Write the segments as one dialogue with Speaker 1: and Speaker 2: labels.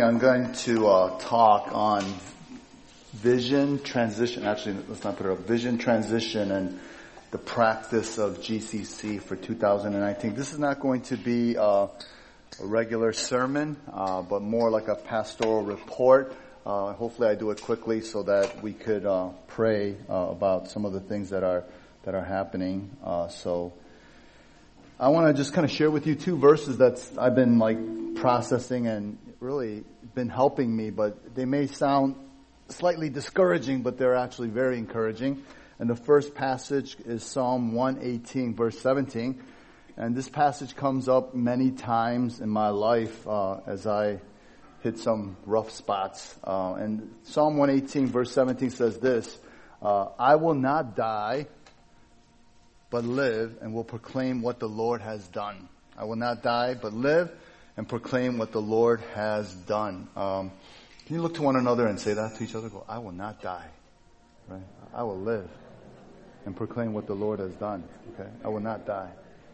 Speaker 1: I'm going to talk on vision transition. Actually, let's not put it up. Vision transition and the practice of GCC for 2019. This is not going to be a regular sermon, but more like a pastoral report. Hopefully I do it quickly so that we could pray about some of the things that are happening. So I want to just kind of share with you two verses that I've been processing and really been helping me, but they may sound slightly discouraging, but they're actually very encouraging. And the first passage is Psalm 118, verse 17. And this passage comes up many times in my life as I hit some rough spots. And Psalm 118, verse 17 says this, I will not die, but live and will proclaim what the Lord has done. I will not die, but live and proclaim what the Lord has done. Can you look to one another and say that to each other? Go, I will not die. Right? I will live and proclaim what the Lord has done. Okay? I will not die.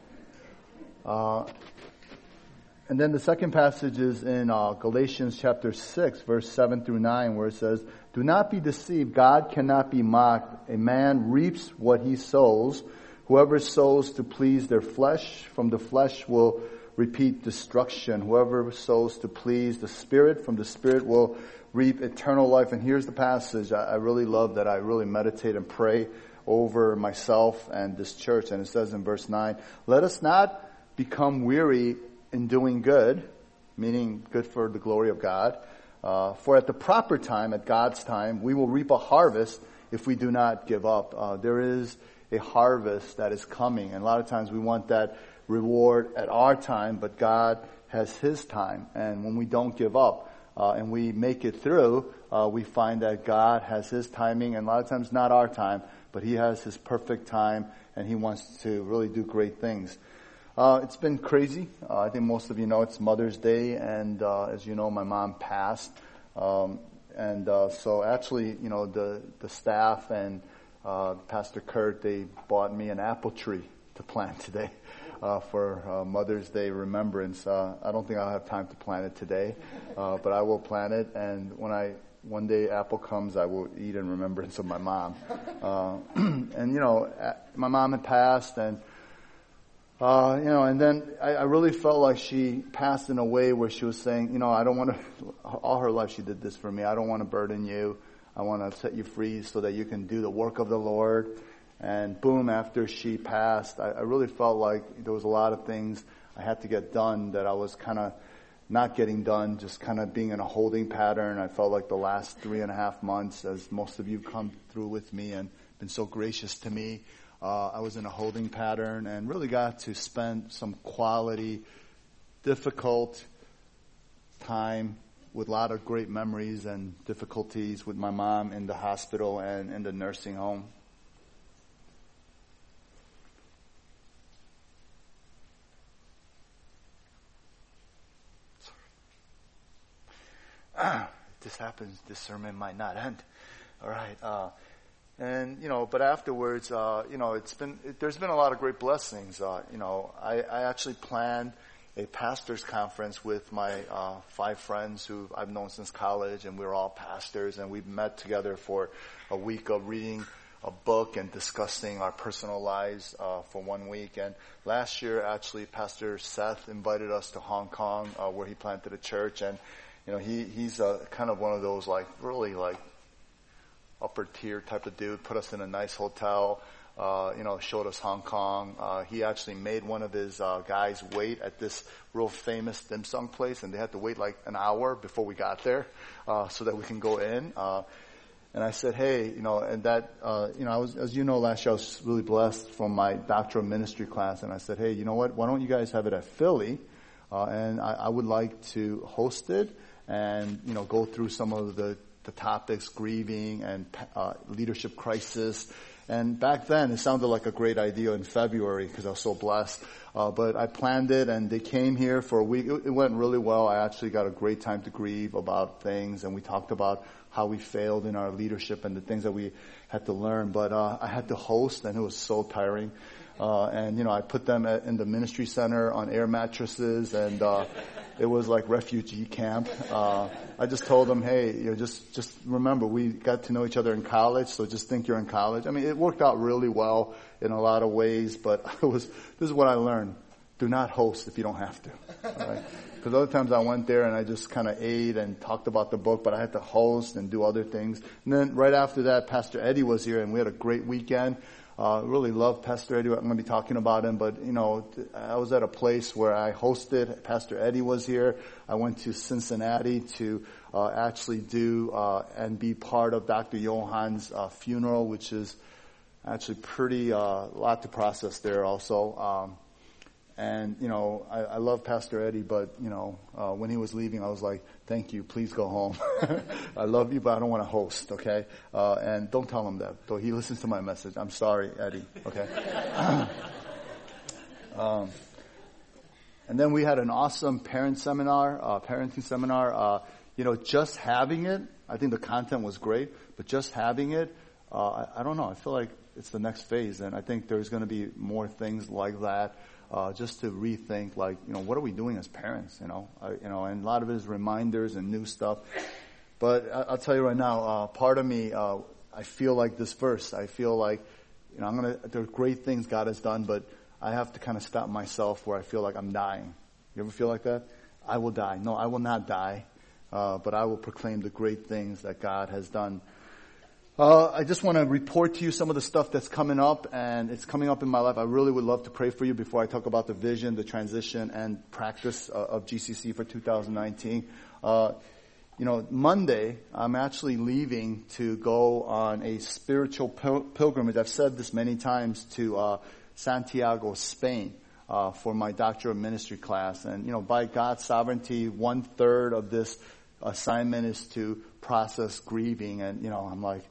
Speaker 1: And then the second passage is in Galatians chapter 6, verse 7 through 9, where it says, do not be deceived. God cannot be mocked. A man reaps what he sows. Whoever sows to please their flesh, from the flesh will repeat destruction. Whoever sows to please the Spirit, from the Spirit will reap eternal life. And here's the passage I really love that I really meditate and pray over myself and this church. And it says in verse 9, let us not become weary in doing good, meaning good for the glory of God. For at the proper time, at God's time, we will reap a harvest if we do not give up. There is a harvest that is coming. And a lot of times we want that reward at our time, but God has His time. And when we don't give up and we make it through, we find that God has His timing, and a lot of times not our time, but He has His perfect time, and He wants to really do great things. It's been crazy. I think most of you know it's Mother's Day, and as you know, my mom passed. So actually, you know, the staff and Pastor Kurt, they bought me an apple tree to plant today for Mother's Day remembrance. I don't think I'll have time to plant it today, but I will plant it. And when one day apple comes, I will eat in remembrance of my mom. And you know, my mom had passed, and you know, and then I really felt like she passed in a way where she was saying, you know, I don't want to. All her life she did this for me. I don't want to burden you. I want to set you free so that you can do the work of the Lord. And boom, after she passed, I really felt like there was a lot of things I had to get done that I was kind of not getting done, just kind of being in a holding pattern. I felt like the last 3.5 months, as most of you come through with me and been so gracious to me, I was in a holding pattern and really got to spend some quality, difficult time with a lot of great memories and difficulties with my mom in the hospital and in the nursing home. This happens, this sermon might not end. All right. And, you know, but afterwards, you know, there's been a lot of great blessings. You know, I actually planned a pastor's conference with my 5 friends who I've known since college, and we're all pastors, and we've met together for a week of reading a book and discussing our personal lives for 1 week. And last year, actually, Pastor Seth invited us to Hong Kong, where he planted a church, and you know, he's kind of one of those really upper tier type of dude. Put us in a nice hotel. You know, showed us Hong Kong. He actually made one of his guys wait at this real famous dim sum place, and they had to wait like an hour before we got there, so that we can go in. And I said, hey, you know, and that, you know, as you know, last year I was really blessed from my doctoral ministry class, and I said, hey, you know what? Why don't you guys have it at Philly? And I would like to host it and, you know, go through some of the topics, grieving and leadership crisis. And back then, it sounded like a great idea in February because I was so blessed. But I planned it, and they came here for a week. It went really well. I actually got a great time to grieve about things, and we talked about how we failed in our leadership and the things that we had to learn. But I had to host, and it was so tiring. And I put them in the ministry center on air mattresses, and it was like refugee camp. I just told them, hey, just remember, we got to know each other in college, so just think you're in college. I mean, it worked out really well in a lot of ways, but this is what I learned. Do not host if you don't have to. All right? Because other times I went there and I just kind of ate and talked about the book, but I had to host and do other things. And then right after that, Pastor Eddie was here, and we had a great weekend. Really love Pastor Eddie. I'm going to be talking about him, but I was at a place where I hosted. Pastor Eddie was here. I went to Cincinnati to actually do and be part of Dr. Johan's funeral, which is actually pretty lot to process there also. And I love Pastor Eddie, but when he was leaving, I was like, thank you, please go home. I love you, but I don't want to host, okay? And don't tell him that, though he listens to my message. I'm sorry, Eddie, okay? And then we had an awesome parenting seminar. Just having it, I think the content was great, but just having it, I don't know, I feel like it's the next phase, and I think there's going to be more things like that. Just to rethink, what are we doing as parents, and a lot of it is reminders and new stuff. But I'll tell you right now, part of me, I feel like this verse. I feel like, there are great things God has done, but I have to kind of stop myself where I feel like I'm dying. You ever feel like that? I will die. No, I will not die, but I will proclaim the great things that God has done. I just want to report to you some of the stuff that's coming up, and it's coming up in my life. I really would love to pray for you before I talk about the vision, the transition, and practice of GCC for 2019. Monday, I'm actually leaving to go on a spiritual pilgrimage. I've said this many times, to Santiago, Spain, for my Doctor of Ministry class. And, by God's sovereignty, 1/3 of this assignment is to process grieving. And, I'm like,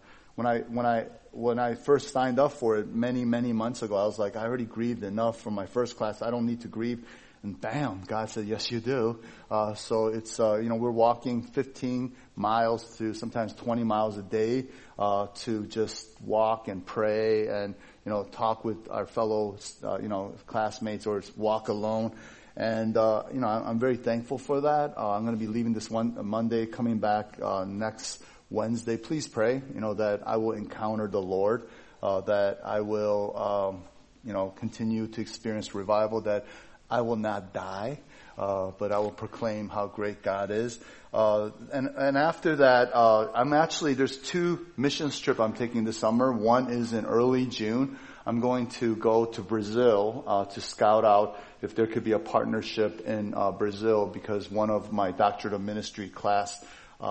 Speaker 1: when I first signed up for it many, many months ago, I was like, I already grieved enough from my first class. I don't need to grieve. And bam, God said, yes, you do. So it's, we're walking 15 miles to sometimes 20 miles a day, to just walk and pray and, talk with our fellow, classmates, or walk alone. And, I'm very thankful for that. I'm going to be leaving this one Monday, coming back, next Wednesday. Please pray, that I will encounter the Lord, that I will, continue to experience revival, that I will not die, but I will proclaim how great God is. And after that, there's 2 missions trip I'm taking this summer. One is in early June. I'm going to go to Brazil, to scout out if there could be a partnership in, Brazil, because one of my Doctorate of Ministry class,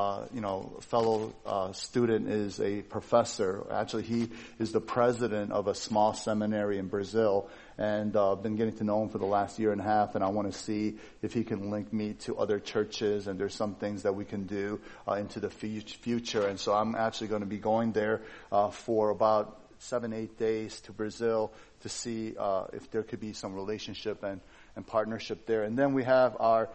Speaker 1: fellow student is a professor. Actually, he is the president of a small seminary in Brazil, and been getting to know him for the last year and a half, and I want to see if he can link me to other churches, and there's some things that we can do into the future. And so I'm actually going to be going there for about 7-8 days to Brazil to see if there could be some relationship and partnership there. And then we have our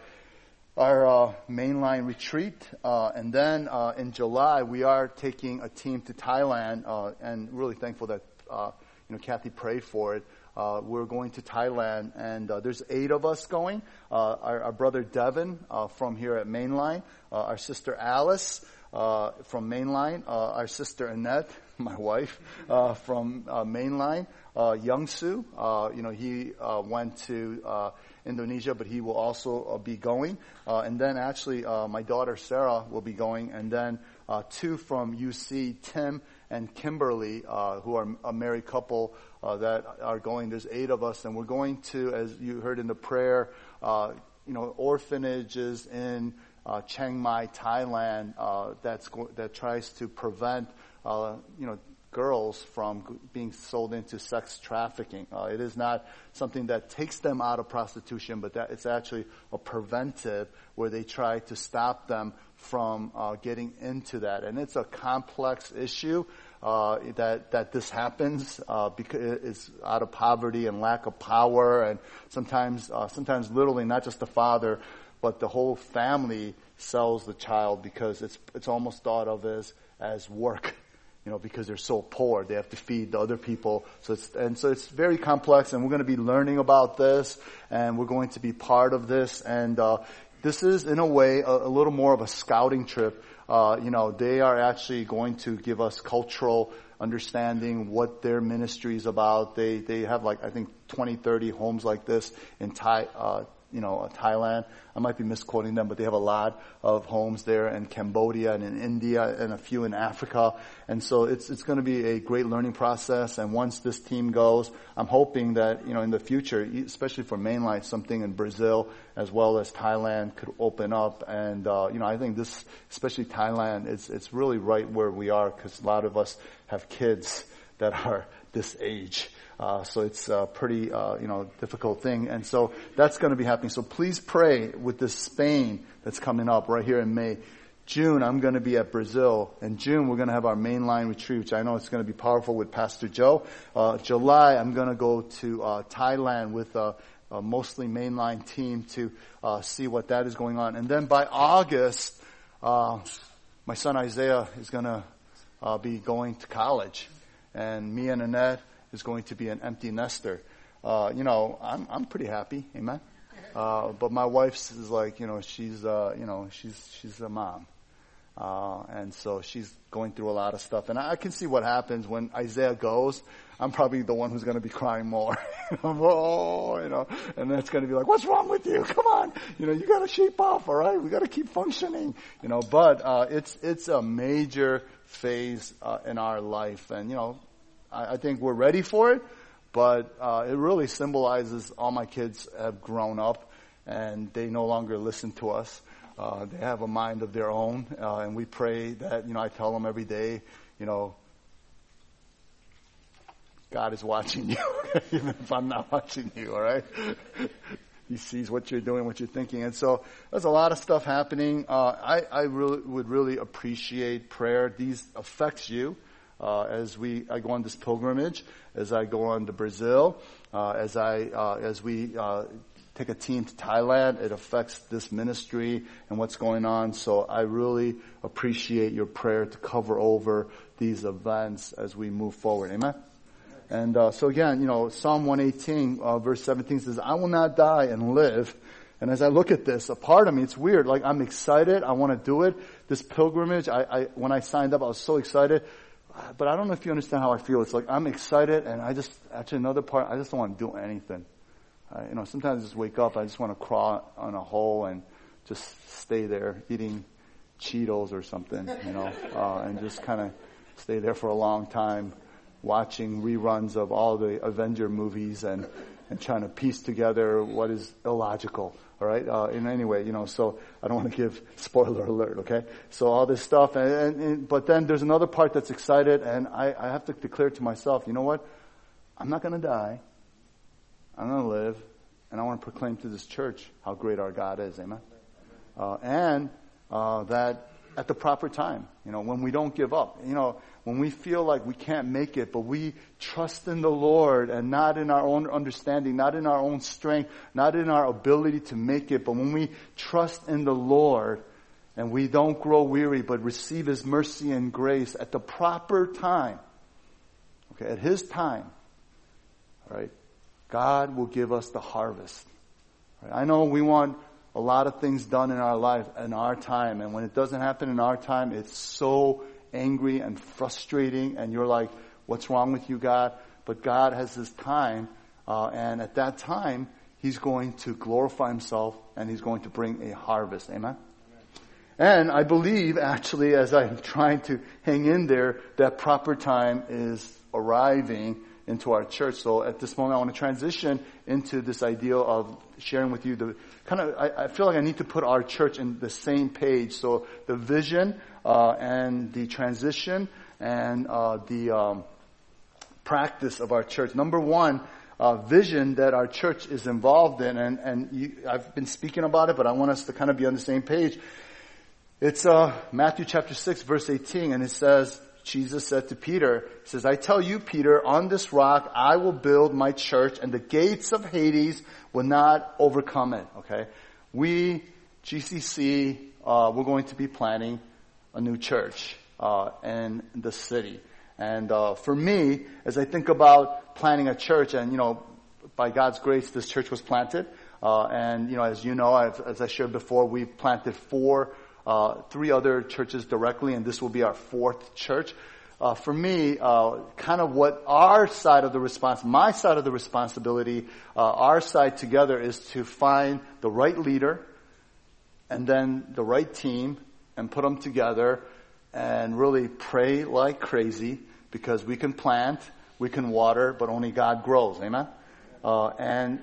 Speaker 1: mainline retreat, and then in July we are taking a team to Thailand, and really thankful that Kathy prayed for it. We're going to Thailand, and there's 8 of us going. Our brother Devin from here at Mainline, our sister Alice from Mainline, our sister Annette, my wife, from Mainline, Youngsu. He went to Indonesia, but he will also be going. And then actually my daughter Sarah will be going, and then 2 from UC, Tim and Kimberly, who are a married couple that are going. There's 8 of us, and we're going to, as you heard in the prayer, orphanages in Chiang Mai, Thailand, that tries to prevent girls from being sold into sex trafficking. It is not something that takes them out of prostitution, but that it's actually a preventive where they try to stop them from getting into that. And it's a complex issue that this happens because it's out of poverty and lack of power, and sometimes literally not just the father, but the whole family sells the child because it's almost thought of as work. because they're so poor. They have to feed the other people. So it's very complex, and we're going to be learning about this, and we're going to be part of this. And this is, in a way, a little more of a scouting trip. They are actually going to give us cultural understanding, what their ministry is about. They have I think 20, 30 homes like this in Thailand. I might be misquoting them, but they have a lot of homes there in Cambodia and in India and a few in Africa. And so it's going to be a great learning process. And once this team goes, I'm hoping that, in the future, especially for Mainline, something in Brazil as well as Thailand could open up. And, I think this, especially Thailand, it's really right where we are, because a lot of us have kids that are this age. So it's a pretty, difficult thing. And so that's going to be happening. So please pray with this Spain that's coming up right here in May. June, I'm going to be at Brazil. In June, we're going to have our Mainline retreat, which I know it's going to be powerful with Pastor Joe. July, I'm going to go to Thailand with a mostly Mainline team to see what that is going on. And then by August, my son Isaiah is going to be going to college. And me and Annette is going to be an empty nester. I'm pretty happy, amen. But my wife is she's a mom, and so she's going through a lot of stuff. And I can see what happens when Isaiah goes. I'm probably the one who's going to be crying more, and that's going to be like, "What's wrong with you? Come on, you got to shape off, all right? We got to keep functioning, But it's a major phase in our life, and I think we're ready for it, but it really symbolizes all my kids have grown up and they no longer listen to us. They have a mind of their own, and we pray that, I tell them every day, God is watching you, even if I'm not watching you, all right? He sees what you're doing, what you're thinking. And so there's a lot of stuff happening. I really would appreciate prayer. These affects you. As I go on this pilgrimage, as I go on to Brazil, as we take a team to Thailand, it affects this ministry and what's going on. So I really appreciate your prayer to cover over these events as we move forward. Amen. And so again, Psalm 118, verse 17 says, "I will not die and live." And as I look at this, a part of me, it's weird. I'm excited. I want to do it. This pilgrimage, when I signed up, I was so excited. But I don't know if you understand how I feel. It's I'm excited, and another part, I just don't want to do anything. Sometimes I just wake up, I just want to crawl on a hole and just stay there eating Cheetos or something, and just kind of stay there for a long time, watching reruns of all the Avenger movies and trying to piece together what is illogical. All right. In any way, so I don't want to give spoiler alert. Okay. So all this stuff, but then there's another part that's excited, and I have to declare to myself, you know what? I'm not going to die. I'm going to live, and I want to proclaim to this church how great our God is. Amen. And that at the proper time, when we don't give up, when we feel like we can't make it, but we trust in the Lord and not in our own understanding, not in our own strength, not in our ability to make it, but when we trust in the Lord and we don't grow weary, but receive His mercy and grace at the proper time, okay, at His time, all right, God will give us the harvest. Right? I know we want a lot of things done in our life in our time, and when it doesn't happen in our time, it's so angry and frustrating, and you're like, what's wrong with you, God? But God has His time, and at that time, He's going to glorify Himself, and He's going to bring a harvest. Amen? And I believe, actually, as I'm trying to hang in there, that proper time is arriving into our church. So at this moment, I want to transition into this idea of sharing with you I feel like I need to put our church in the same page. So the vision, and the transition and, the practice of our church. Number one, vision that our church is involved in. I've been speaking about it, but I want us to kind of be on the same page. It's, Matthew chapter 6 verse 18, and it says, Jesus said to Peter, He says, "I tell you, Peter, on this rock I will build my church, and the gates of Hades will not overcome it." Okay? We, GCC, we're going to be planning a new church in the city. And for me, as I think about planting a church, and by God's grace, this church was planted. And as you know, as I shared before, we've planted 3 other churches directly, and this will be our 4th church. For me, kind of what my side of the responsibility, our side together is to find the right leader and then the right team and put them together and really pray like crazy, because we can plant, we can water, but only God grows. Amen? And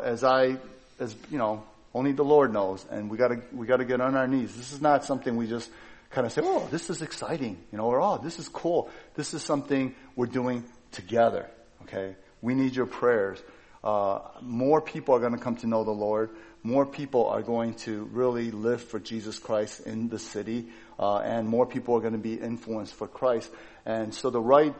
Speaker 1: only the Lord knows, and we gotta get on our knees. This is not something we just kind of say, oh, this is exciting, or oh, this is cool. This is something we're doing together, okay? We need your prayers. More people are going to come to know the Lord. More people are going to really live for Jesus Christ in the city, and more people are going to be influenced for Christ. And so the right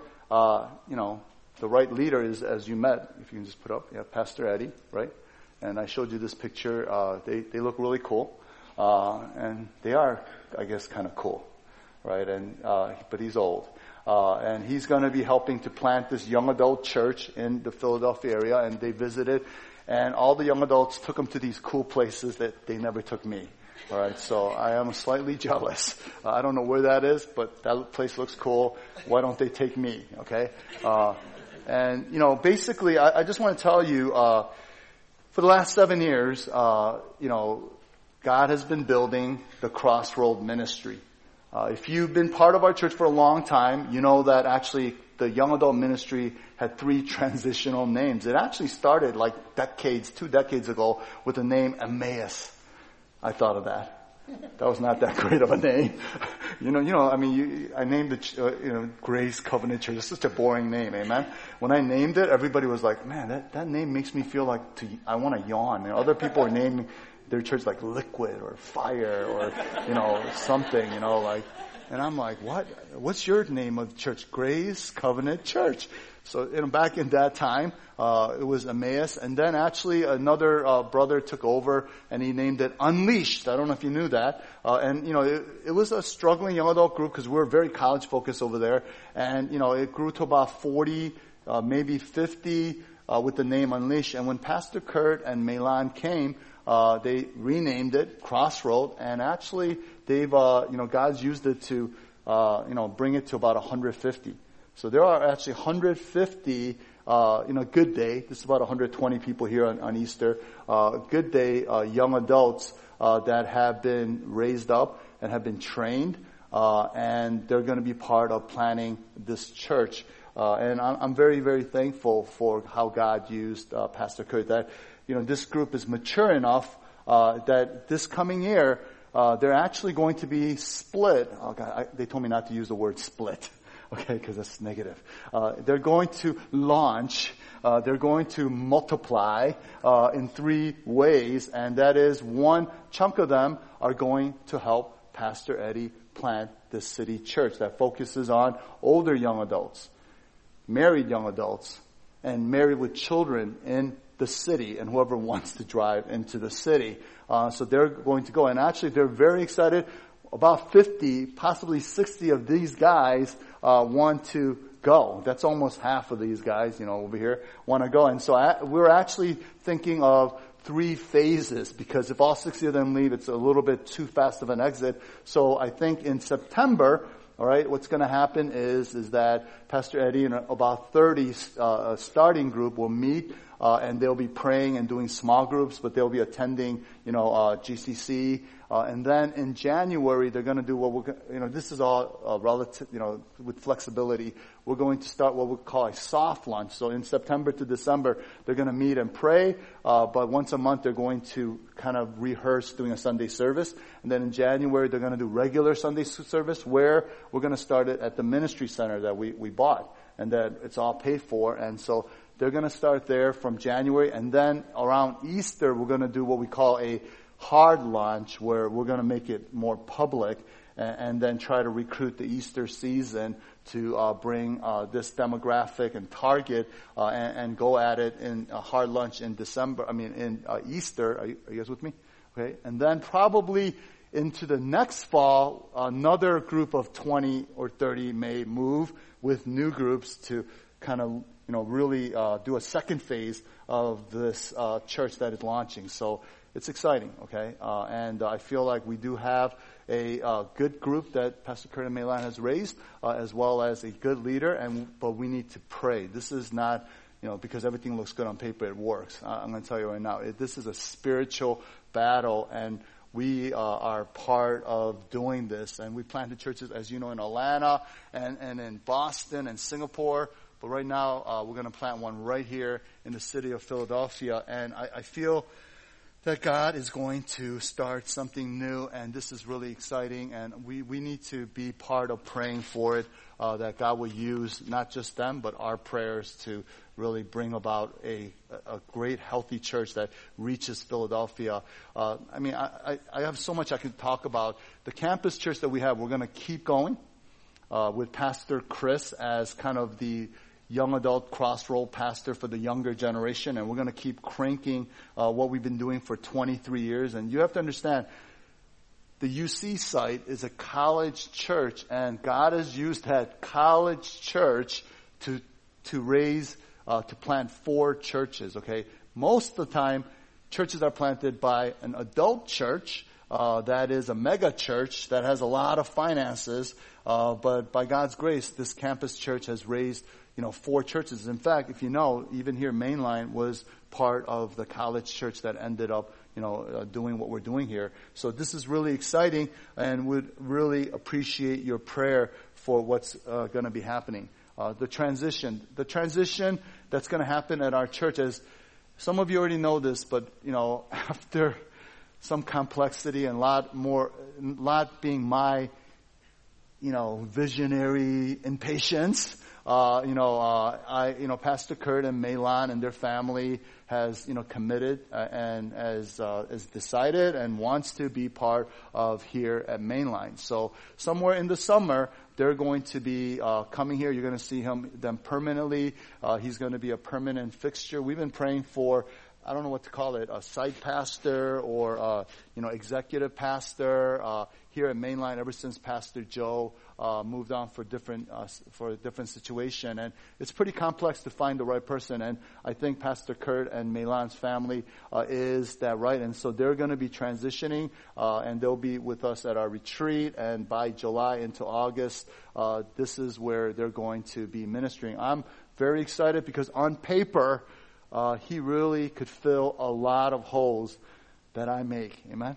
Speaker 1: leader is, as you met, if you can just put up, Pastor Eddie, right? And I showed you this picture. They look really cool. And they are, I guess, kind of cool, right? And but he's old, and he's going to be helping to plant this young adult church in the Philadelphia area. And they visited, and all the young adults took them to these cool places that they never took me. All right, so I am slightly jealous. I don't know where that is, but that place looks cool. Why don't they take me? Okay, and basically, I just want to tell you, for the last 7 years, God has been building the Crossroad ministry. If you've been part of our church for a long time, you know that actually the young adult ministry had 3 transitional names. It actually started like 2 decades ago with the name Emmaus. I thought of that. That was not that great of a name. I named it, Grace Covenant Church. It's such a boring name, amen? When I named it, everybody was like, man, that name makes me feel like I want to yawn. Other people are naming their church like Liquid or Fire or, something, and I'm like, what? What's your name of the church? Grace Covenant Church. So, back in that time, it was Emmaus. And then actually another brother took over and he named it Unleashed. I don't know if you knew that. It was a struggling young adult group because we were very college focused over there. And, it grew to about 40, maybe 50, with the name Unleashed. And when Pastor Kurt and Milan came, they renamed it Crossroad. And actually they've, God's used it to, bring it to about 150. So there are actually 150, Good Day. This is about 120 people here on Easter. Good Day, young adults, that have been raised up and have been trained, and they're going to be part of planning this church. And I'm very, very thankful for how God used, Pastor Kurt, that, this group is mature enough, that this coming year, they're actually going to be split. Oh God, they told me not to use the word split. Okay, because that's negative. They're going to launch, they're going to multiply in 3 ways, and that is, one chunk of them are going to help Pastor Eddie plant this city church that focuses on older young adults, married young adults, and married with children in the city, and whoever wants to drive into the city. So they're going to go, and actually they're very excited. About 50, possibly 60 of these guys want to go. That's almost half of these guys, over here want to go. And so we're actually thinking of 3 phases, because if all 60 of them leave, it's a little bit too fast of an exit. So I think in September, all right, what's going to happen is that Pastor Eddie and about 30 starting group will meet, and they'll be praying and doing small groups, but they'll be attending, GCC. And then in January, they're going to do this is all relative, with flexibility. We're going to start what we call a soft launch. So in September to December, they're going to meet and pray, but once a month they're going to kind of rehearse doing a Sunday service. And then in January, they're going to do regular Sunday service, where we're going to start it at the ministry center that we bought, and that it's all paid for. And so they're going to start there from January, and then around Easter, we're going to do what we call a hard launch, where we're going to make it more public, and then try to recruit the Easter season to bring this demographic and target, and go at it in a hard launch in December. In Easter. Are you guys with me? Okay, and then probably into the next fall, another group of 20 or 30 may move with new groups to kind of, really do a second phase of this church that is launching. So it's exciting, okay? And I feel like we do have a good group that Pastor Kurt and Melan has raised, as well as a good leader, but we need to pray. This is not, because everything looks good on paper, it works. I'm going to tell you right now, this is a spiritual battle, and we are part of doing this. And we planted churches, as you know, in Atlanta and in Boston and Singapore. But right now, we're going to plant one right here in the city of Philadelphia. And I feel that God is going to start something new, and this is really exciting. And we need to be part of praying for it, that God will use not just them, but our prayers to really bring about a great, healthy church that reaches Philadelphia. I have so much I could talk about. The campus church that we have, we're going to keep going with Pastor Chris as kind of the young adult crossroad pastor for the younger generation, and we're going to keep cranking what we've been doing for 23 years. And you have to understand, the UC site is a college church, and God has used that college church to raise to plant 4 churches, okay? Most of the time, churches are planted by an adult church that is a mega church that has a lot of finances, but by God's grace, this campus church has raised 4 churches. In fact, if you know, even here, Mainline was part of the college church that ended up, doing what we're doing here. So this is really exciting, and would really appreciate your prayer for what's going to be happening. The transition that's going to happen at our church, as some of you already know this, but, after some complexity and lot being my, visionary impatience, Pastor Kurt and Melan and their family has, committed and has decided and wants to be part of here at Mainline. So somewhere in the summer, they're going to be coming here. You're going to see them permanently. He's going to be a permanent fixture. We've been praying for, I don't know what to call it, a site pastor or executive pastor here at Mainline ever since Pastor Joe moved on for a different situation. And it's pretty complex to find the right person. And I think Pastor Kurt and Melan's family is that right. And so they're going to be transitioning, and they'll be with us at our retreat. And by July into August, this is where they're going to be ministering. I'm very excited because on paper, he really could fill a lot of holes that I make. Amen?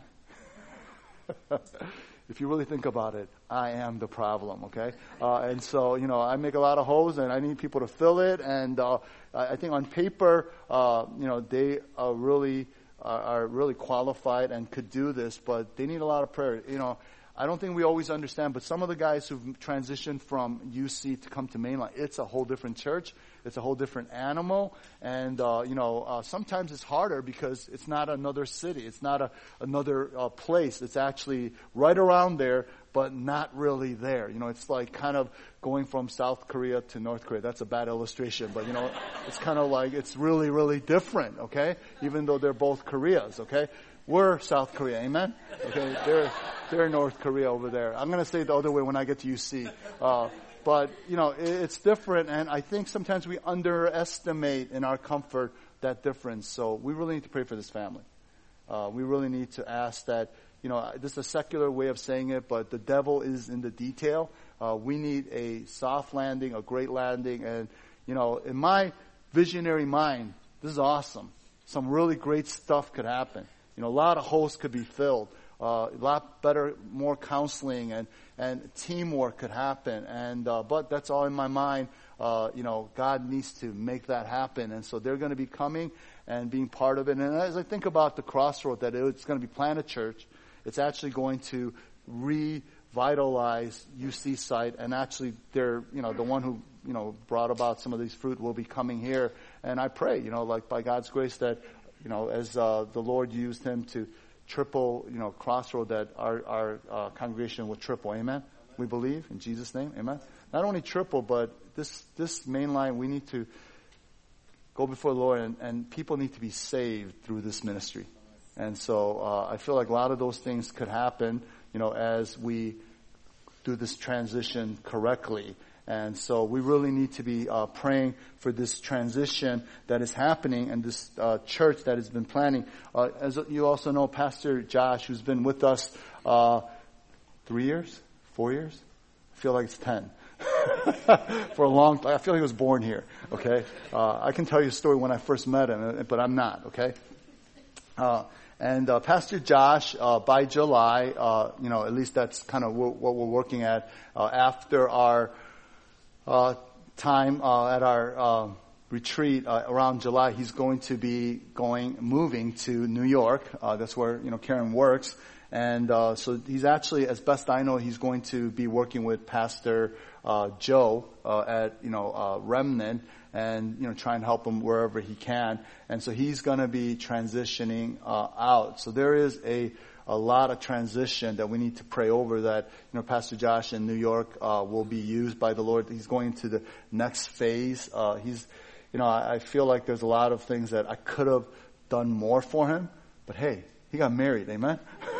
Speaker 1: If you really think about it, I am the problem, okay? And so, I make a lot of holes, and I need people to fill it. And I think on paper, they are really qualified and could do this, but they need a lot of prayer. I don't think we always understand, but some of the guys who've transitioned from UC to come to Mainline, it's a whole different church. It's a whole different animal. And, sometimes it's harder because it's not another city. It's not another place. It's actually right around there, but not really there. It's like kind of going from South Korea to North Korea. That's a bad illustration, but, it's kind of like it's really, really different, okay? Even though they're both Koreas, okay? We're South Korea, amen? Okay, they're North Korea over there. I'm going to say it the other way when I get to UC. But, it's different, and I think sometimes we underestimate in our comfort that difference. So we really need to pray for this family. We really need to ask that, this is a secular way of saying it, but the devil is in the detail. We need a soft landing, a great landing, and, in my visionary mind, this is awesome. Some really great stuff could happen. A lot of holes could be filled. A lot better, more counseling and teamwork could happen. And but that's all in my mind. God needs to make that happen. And so they're going to be coming and being part of it. And as I think about the crossroad, that it's going to be Planet Church, it's actually going to revitalize UC site. And actually, they're the one who brought about some of these fruit will be coming here. And I pray, by God's grace that as the Lord used him to triple, crossroad, that our congregation will triple. Amen? We believe in Jesus' name. Amen? Not only triple, but this Mainline, we need to go before the Lord, and people need to be saved through this ministry. And so I feel like a lot of those things could happen, as we do this transition correctly. And so we really need to be praying for this transition that is happening and this church that has been planning. As you also know, Pastor Josh, who's been with us 3 years, 4 years? I feel like it's 10. For a long time. I feel like he was born here, okay? I can tell you a story when I first met him, but I'm not, okay? And Pastor Josh, by July, at least that's kind of what we're working at, after our time at our retreat around July, he's going to be moving to New York. That's where, Karen works. And so he's actually, as best I know, he's going to be working with Pastor Joe at Remnant, and try and help him wherever he can. And so he's going to be transitioning out. So there is a lot of transition that we need to pray over, that Pastor Josh in New York will be used by the Lord. He's going to the next phase. I feel like there's a lot of things that I could have done more for him, but hey, he got married, amen.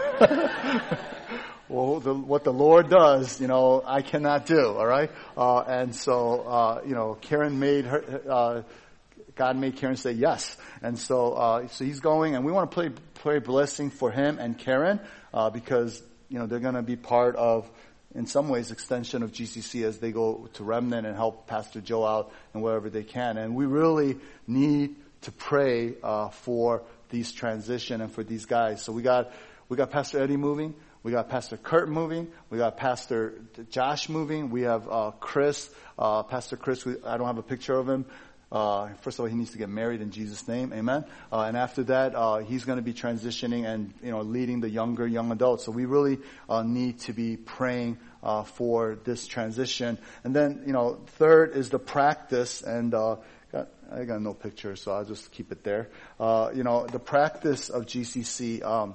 Speaker 1: Well, what the Lord does, I cannot do, all right? And so, Karen made her, God made Karen say yes. And so he's going, and we want to pray blessing for him and Karen, because, they're going to be part of, in some ways, extension of GCC as they go to Remnant and help Pastor Joe out and wherever they can. And we really need to pray for these transition and for these guys. So we got Pastor Eddie moving. We got Pastor Kurt moving. We got Pastor Josh moving. We have Chris, Pastor Chris. I don't have a picture of him. First of all, he needs to get married in Jesus' name. Amen. And after that, he's going to be transitioning and, leading the young adults. So we really need to be praying for this transition. And then, third is the practice. And I got no picture, so I'll just keep it there. The practice of GCC.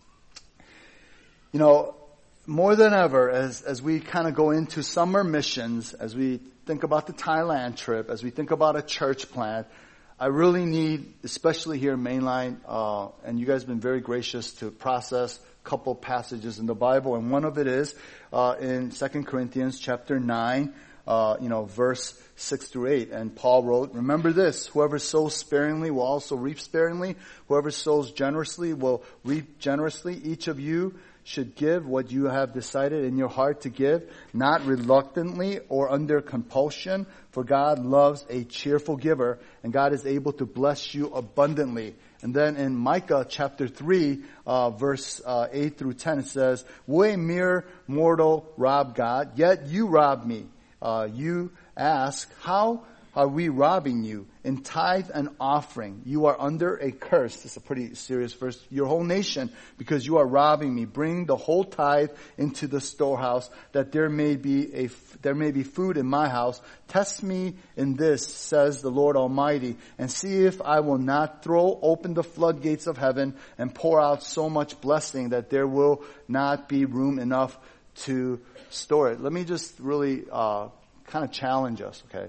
Speaker 1: More than ever, as we kind of go into summer missions, as we think about the Thailand trip, as we think about a church plant, I really need, especially here in Mainline, and you guys have been very gracious to process a couple passages in the Bible, and one of it is in 2 Corinthians chapter 9, verse 6 through 8. And Paul wrote, "Remember this, whoever sows sparingly will also reap sparingly. Whoever sows generously will reap generously. Each of you should give what you have decided in your heart to give, not reluctantly or under compulsion, for God loves a cheerful giver, and God is able to bless you abundantly." And then in Micah chapter 3, verse 8 through 10, it says, "Will a mere mortal rob God? Yet you rob me. You ask, how are we robbing you? In tithe and offering, you are under a curse." This is a pretty serious verse. "Your whole nation, because you are robbing me. Bring the whole tithe into the storehouse, that there may be food in my house. Test me in this, says the Lord Almighty, and see if I will not throw open the floodgates of heaven and pour out so much blessing that there will not be room enough to store it." Let me just really kind of challenge us, okay?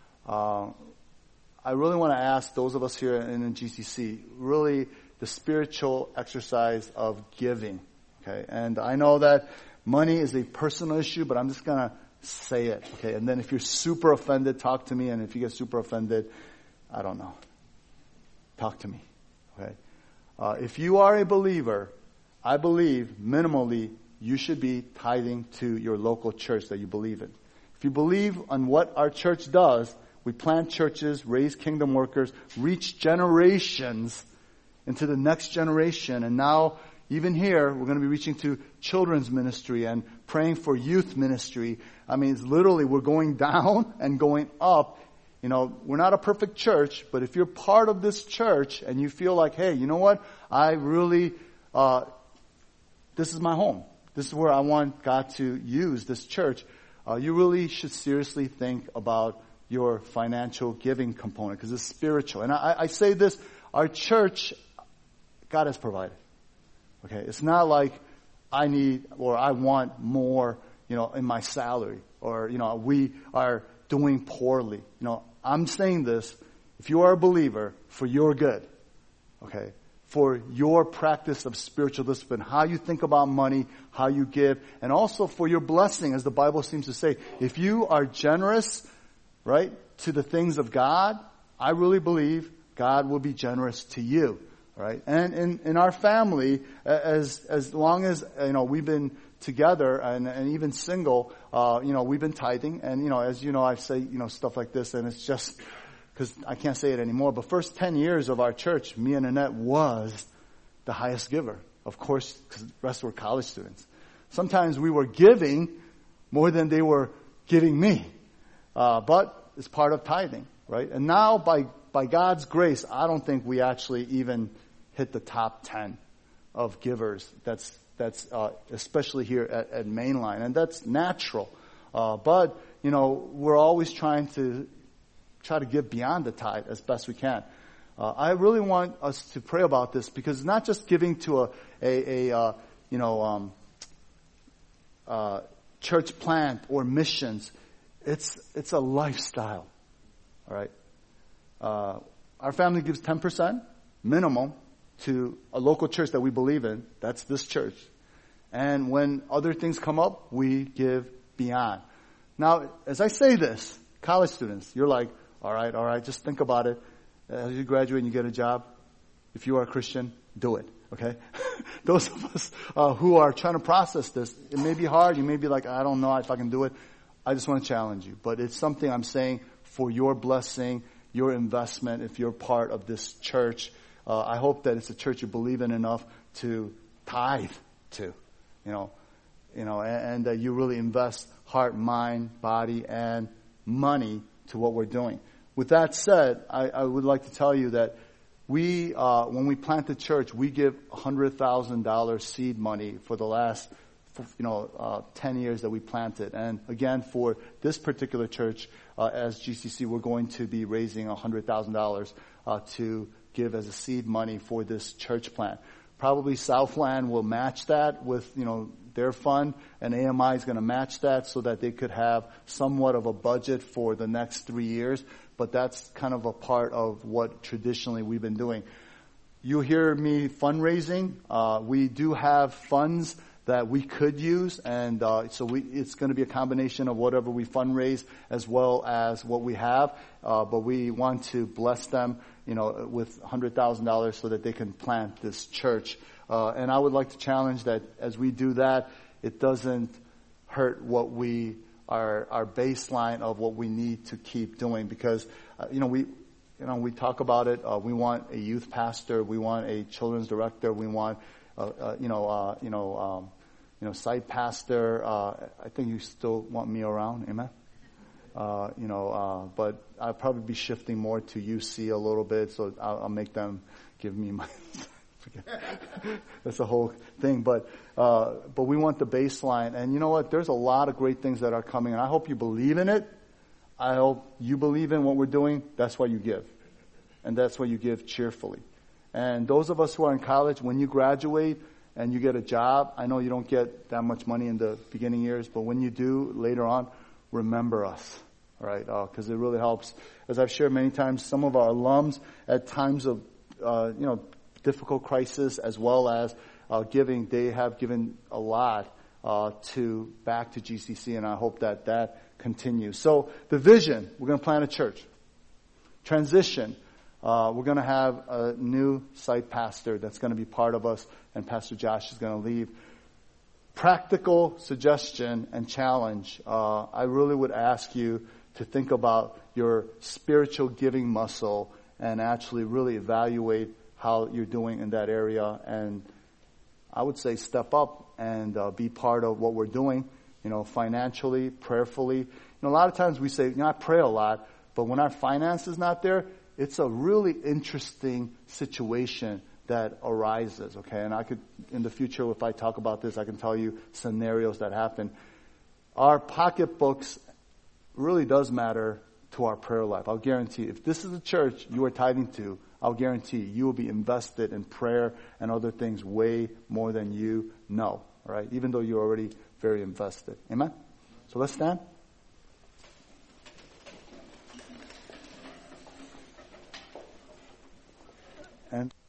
Speaker 1: I really want to ask those of us here in GCC, really the spiritual exercise of giving, okay? And I know that money is a personal issue, but I'm just going to say it, okay? And then if you're super offended, talk to me. And if you get super offended, I don't know. Talk to me, okay? If you are a believer, I believe minimally you should be tithing to your local church that you believe in. If you believe on what our church does, we plant churches, raise kingdom workers, reach generations into the next generation. And now, even here, we're going to be reaching to children's ministry and praying for youth ministry. I mean, it's literally, we're going down and going up. We're not a perfect church, but if you're part of this church and you feel like, hey, you know what? I really, this is my home. This is where I want God to use this church. You really should seriously think about your financial giving component, because it's spiritual. And I say this, our church, God has provided. Okay, it's not like I need or I want more, in my salary, or, we are doing poorly. I'm saying this, if you are a believer, for your good. Okay, for your practice of spiritual discipline, how you think about money, how you give, and also for your blessing, as the Bible seems to say. If you are generous, right, to the things of God, I really believe God will be generous to you, right? And in our family, as long as, we've been together and even single, we've been tithing. And, as you know, I say, stuff like this, and it's just because I can't say it anymore. But first 10 years of our church, me and Annette was the highest giver. Of course, because the rest were college students. Sometimes we were giving more than they were giving me. But it's part of tithing, right? And now by God's grace, I don't think we actually even hit the top 10 of givers. That's especially here at Mainline. And that's natural. But, we're always trying to give beyond the tithe as best we can. I really want us to pray about this, because it's not just giving to a church plant or missions. It's a lifestyle. All right. Our family gives 10% minimum to a local church that we believe in. That's this church. And when other things come up, we give beyond. Now, as I say this, college students, you're like, all right, just think about it. As you graduate and you get a job, if you are a Christian, do it, okay? Those of us who are trying to process this, it may be hard. You may be like, I don't know if I can do it. I just want to challenge you. But it's something I'm saying for your blessing, your investment, if you're part of this church. I hope that it's a church you believe in enough to tithe to, and that you really invest heart, mind, body, and money to what we're doing. With that said, I would like to tell you that we, when we plant the church, we give $100,000 seed money for the last, 10 years that we planted. And again, for this particular church, as GCC, we're going to be raising $100,000 to give as a seed money for this church plant. Probably Southland will match that with, their fund, and AMI is going to match that so that they could have somewhat of a budget for the next 3 years. But that's kind of a part of what traditionally we've been doing. You hear me fundraising. We do have funds that we could use, and it's going to be a combination of whatever we fundraise as well as what we have. But we want to bless them, with $100,000 so that they can plant this church. And I would like to challenge that as we do that, it doesn't hurt what we our baseline of what we need to keep doing, because we talk about it. We want a youth pastor, we want a children's director, we want site pastor. I think you still want me around, amen. But I'll probably be shifting more to UC a little bit, so I'll make them give me my. That's a whole thing, but we want the baseline, and you know what? There's a lot of great things that are coming, and I hope you believe in it. I hope you believe in what we're doing. That's why you give, and that's why you give cheerfully. And those of us who are in college, when you graduate and you get a job, I know you don't get that much money in the beginning years, but when you do later on, remember us, all right? Because it really helps. As I've shared many times, some of our alums at times of difficult crisis as well as giving, they have given a lot back to GCC, and I hope that continues. So the vision, we're going to plant a church. Transition, we're going to have a new site pastor that's going to be part of us, and Pastor Josh is going to leave. Practical suggestion and challenge. I really would ask you to think about your spiritual giving muscle and actually really evaluate how you're doing in that area. And I would say step up and be part of what we're doing, financially, prayerfully. A lot of times we say, I pray a lot, but when our finance is not there, it's a really interesting situation that arises, okay? And I could, in the future, if I talk about this, I can tell you scenarios that happen. Our pocketbooks really does matter to our prayer life. I'll guarantee, if this is a church you are tithing to, I'll guarantee you will be invested in prayer and other things way more than you know, all right? Even though you're already very invested. Amen? So let's stand. And